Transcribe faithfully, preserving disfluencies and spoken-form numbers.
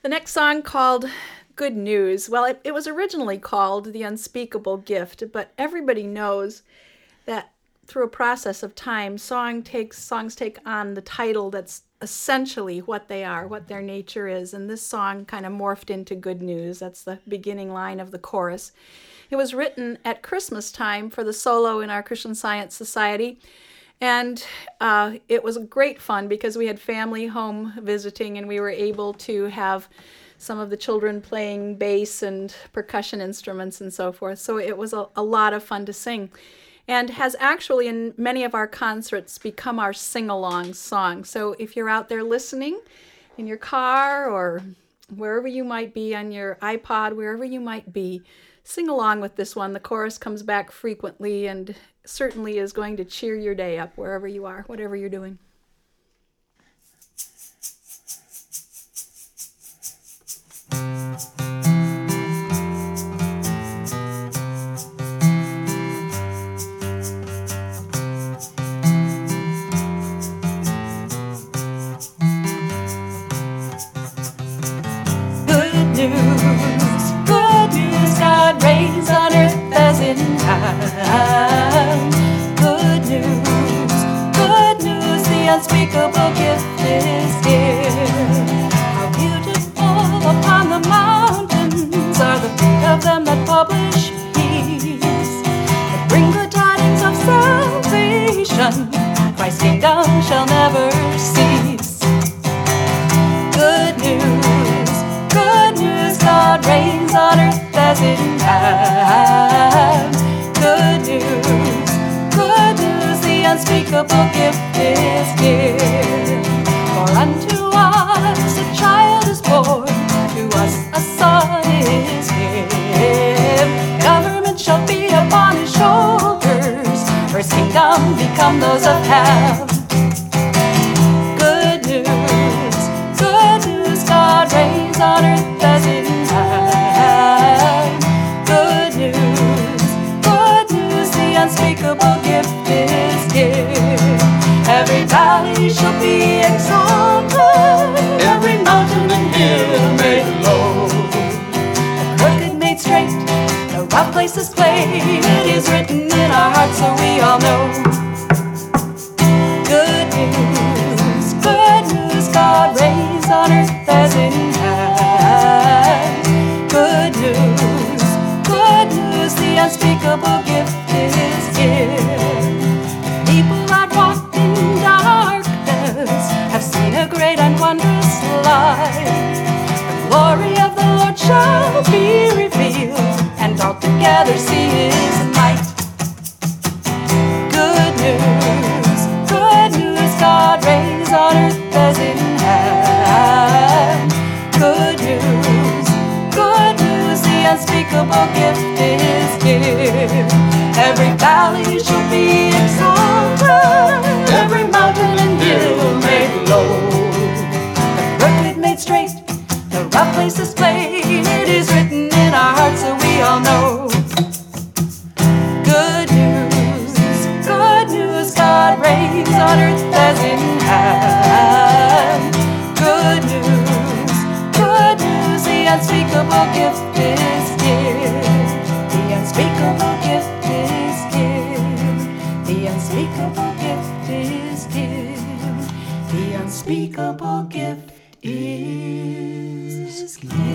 The next song called Good News. Well, it, it was originally called The Unspeakable Gift, but everybody knows that through a process of time, song takes songs take on the title that's essentially what they are, what their nature is. And this song kind of morphed into Good News. That's the beginning line of the chorus. It was written at Christmas time for the solo in our Christian Science Society. And uh, it was great fun because we had family home visiting and we were able to have some of the children playing bass and percussion instruments and so forth. So it was a, a lot of fun to sing, and has actually in many of our concerts become our sing-along song. So if you're out there listening in your car or wherever you might be, on your iPod, wherever you might be, sing along with this one. The chorus comes back frequently and certainly is going to cheer your day up wherever you are, whatever you're doing. Good news, good news, God reigns on earth as in heaven. Good news, good news, the unspeakable gift is here. How beautiful upon the mountains are the feet of them that publish peace, that bring good tidings of salvation. Christ's kingdom shall never cease. Good news, good news, God reigns on earth as in heaven. Good news, good news, the unspeakable gift is here. For unto us a child is born, to us a son is given. Government shall be upon his shoulders, for his kingdom become those of heaven. Good news, good news, God reigns on earth as in heaven. Good news, good news, the unspeakable gift is here. Every valley shall be exalted, every mountain and hill made low. The crooked made straight, the rough places played. It is written in our hearts so we all know. Good news, good news, God reigns on earth as in heaven. Good news, good news, the unspeakable gift is here. People that walked in darkness have seen a great and wondrous light. The glory of the Lord shall be revealed, and all together see his might. Good news, good news, God reigns on earth as in heaven. Good news, good news, the unspeakable gift is here. Every valley shall be exalted, every mountain and hill made low. The crooked made straight, the rough places played. It is written in our hearts so we all know. Good news, good news, God reigns on earth as in heaven. Good news, good news, the unspeakable gift is here. The unspeakable gift is here. The unspeakable gift is here. The unspeakable gift is here.